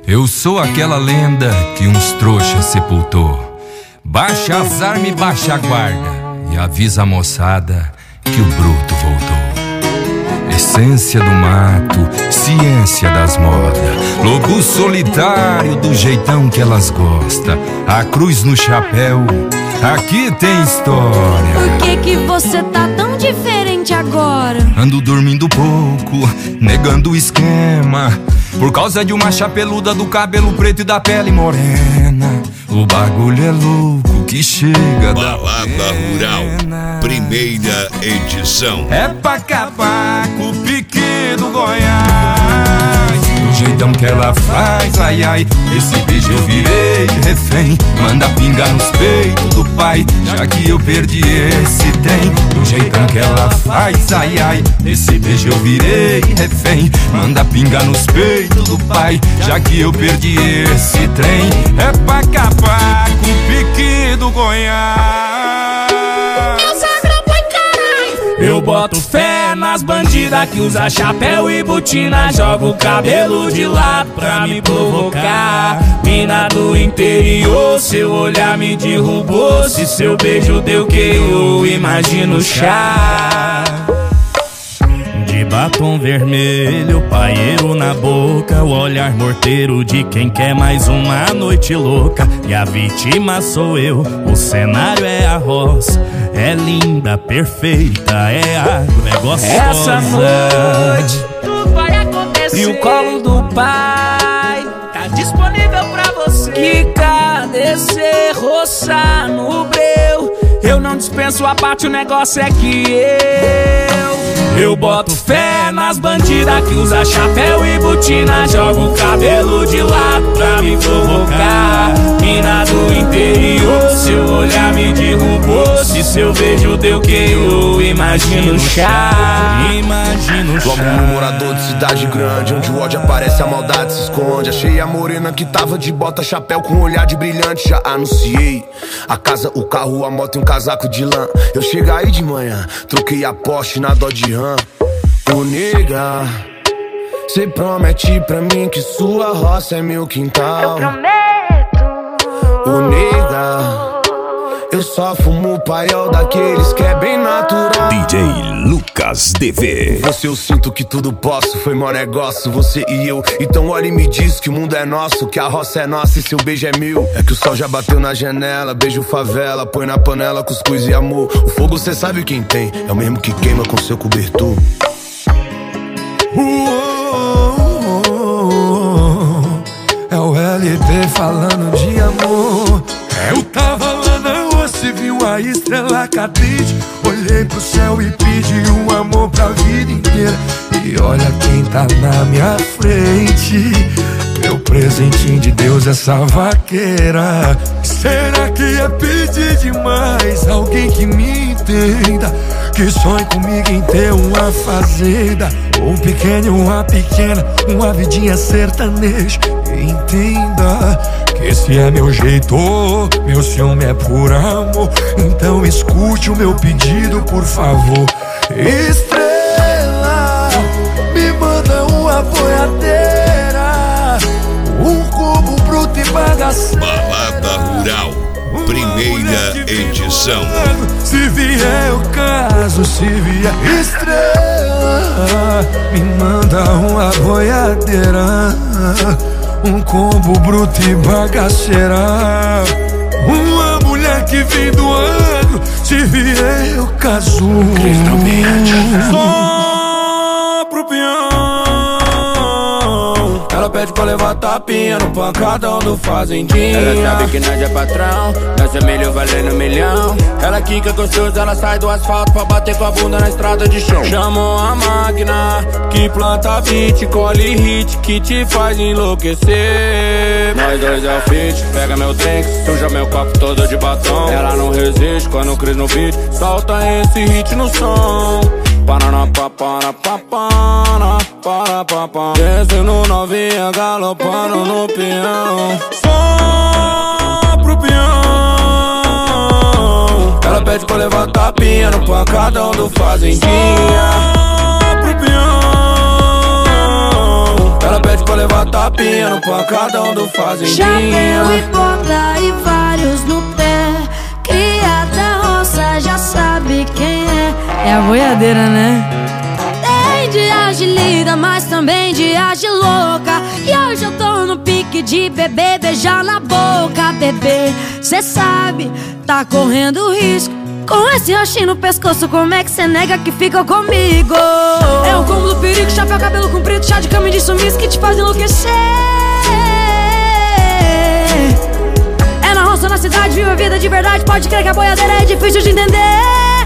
Eu sou aquela lenda que uns trouxas sepultou. Baixa as armas e baixa a guarda e avisa a moçada que o bruto voltou. Essência do mato, ciência das modas, lobo solitário do jeitão que elas gostam. A cruz no chapéu, aqui tem história. Por que você tá tão diferente agora? Ando dormindo pouco, negando o esquema, por causa de uma chapeluda do cabelo preto e da pele morena. O bagulho é louco que chega da Balada Rural, primeira edição. É pra acabar com o pique do Goiás. Do jeitão que ela faz, ai ai, esse beijo eu virei refém. Manda pinga nos peitos do pai, já que eu perdi esse trem. Do jeitão que ela faz, ai ai, esse beijo eu virei refém. Manda pinga nos peitos do pai, já que eu perdi esse trem. É pra acabar com o pique do Goiás. Eu boto fé nas bandidas que usa chapéu e botina, joga o cabelo de lado pra me provocar. Mina do interior, seu olhar me derrubou. Se seu beijo deu que eu imagino chá. De batom vermelho, paieiro na boca, o olhar morteiro de quem quer mais uma noite louca. E a vítima sou eu, o cenário é a roça. É linda, perfeita, é agro, é gostosa. Essa noite tudo vai acontecer. E o colo do pai tá disponível pra você. Quica, descer, roçar no breu. Eu não dispenso a parte, o negócio é que eu boto fé nas bandidas que usa chapéu e botina, joga o cabelo de lado pra me provocar. Mina do interior, seu olhar me derrubou. Se seu beijo deu que eu imagino chá. Imagino chá. Logo no morador de cidade grande, onde o ódio aparece, a maldade se esconde. Achei a morena que tava de bota, chapéu com olhar de brilhante. Já anunciei a casa, o carro, a moto e um casaco de lã. Eu cheguei aí de manhã, troquei a Porsche na Dodge Ram. Ô nega, cê promete pra mim que sua roça é meu quintal. Eu prometo. Ô nega, eu só fumo paiol daqueles que é bem natural. DJ Lucas DV. Você eu sinto que tudo posso, foi mó negócio, você e eu. Então olha e me diz que o mundo é nosso, que a roça é nossa e seu beijo é meu. É que o sol já bateu na janela, beijo favela, põe na panela cuscuz e amor. O fogo cê sabe quem tem, é o mesmo que queima com seu cobertor. É o LP falando de amor. Eu tava lá na rua, se viu a estrela cadente. Olhei pro céu e pedi um amor pra vida inteira. E olha quem tá na minha frente, meu presentinho de Deus, essa vaqueira. Será que é pedir demais? Alguém que me entenda, que sonhe comigo em ter uma fazenda, um pequeno, uma pequena, uma vidinha sertaneja. Entenda que esse é meu jeito, meu ciúme é por amor. Então escute o meu pedido, por favor. Estrela, me manda uma boiadeira, um cubo bruto e bagaceiro. Balada Rural, primeira edição. Se vier o caso, se vier estrela, me manda uma boiadeira, um combo bruto e bagaceira. Uma mulher que vem do ano, se vier eu caso. Só pro peão. Ela pede pra levar tapinha no pancadão do fazendinha. Ela sabe que nós é patrão, nós é milho valendo milhão. Ela quica gostoso, ela sai do asfalto pra bater com a bunda na estrada de chão. Chamou a máquina que planta beat, colhe hit, que te faz enlouquecer. Nós dois é o fit, pega meu drink, suja meu copo todo de batom. Ela não resiste quando cris no beat, solta esse hit no som. Descendo novinha, galopando no peão. Só pro peão. Ela pede pra levar tapinha no pancadão do fazendinha. Só pro peão. Ela pede pra levar tapinha. tropinha no pancadão do fazendinha. Chapéu e bota e vários no pé. Cria da roça, já sabe quem é. É a boiadeira, né? Tem dias de linda, mas também dias de louca. E hoje eu tô no pique de beber, beijar na boca. Bebê, cê sabe, tá correndo risco. Com esse roxinho no pescoço, como é que cê nega que fica comigo? É o combo do perigo, chapéu, cabelo comprido, chá de cama e de sumiço que te faz enlouquecer. É na roça, na cidade, vive a vida de verdade. Pode crer que a boiadeira é difícil de entender.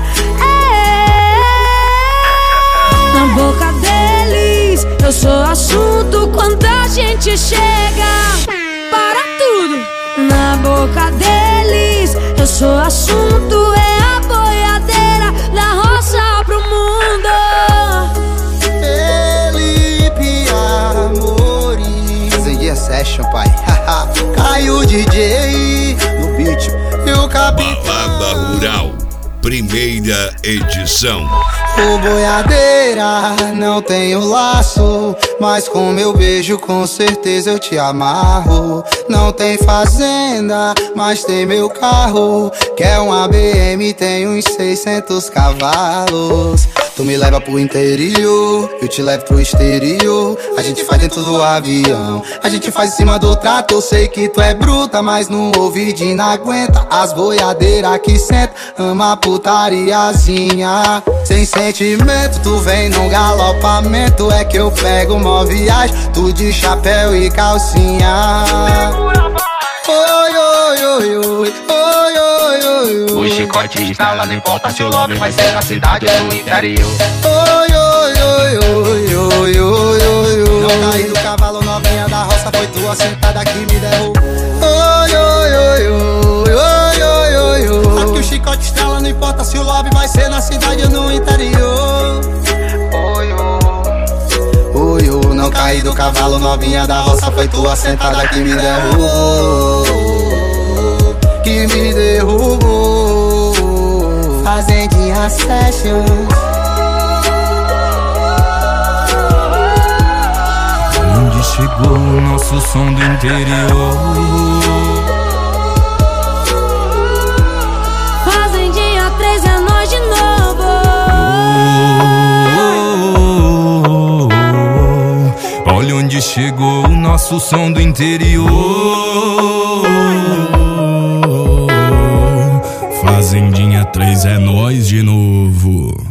Na boca deles, eu sou assunto quando a gente chega. Para tudo! Na boca deles, eu sou assunto. É a boiadeira da roça pro mundo. Felipe Amorim. Fazendinha Session, pai. Caiu o DJ no beat e o capitão. Balada Rural, primeira edição. Ô boiadeira, não tenho laço, mas com meu beijo com certeza eu te amarro. Não tem fazenda, mas tem meu carro. Quer uma BM, tem uns 600 cavalos. Tu me leva pro interior, eu te levo pro exterior. A gente faz dentro do avião, a gente faz em cima do trator. Sei que tu é bruta, mas no ouvidinho não aguenta. As boiadeiras que senta, ama a putariazinha. Sem sentimento, tu vem num galopamento. É que eu pego uma viagem, tu de chapéu e calcinha. Oi, oi, oi, oi, oi, oi, oi. O chicote está lá, não importa se o lobby vai ser na cidade ou no interior. Oi, oi, oi, oi, oi, oi, oi, oi. Não caí do cavalo, novinha da roça, foi tua sentada que me derrubou. Oi, oi, oi, oi, oi, oi, oi, oi. Aqui o chicote estrela, não importa se o lobby vai ser na cidade ou no interior. Oi, oi, oi. Não caí do cavalo, novinha da roça, foi tua sentada que me derrubou. Que me derrubou. Fazendinha Session. Onde chegou o nosso som do interior? Fazendinha 3 é nós de novo. Olha onde chegou o nosso som do interior. Fazendinha 3 é nós de novo.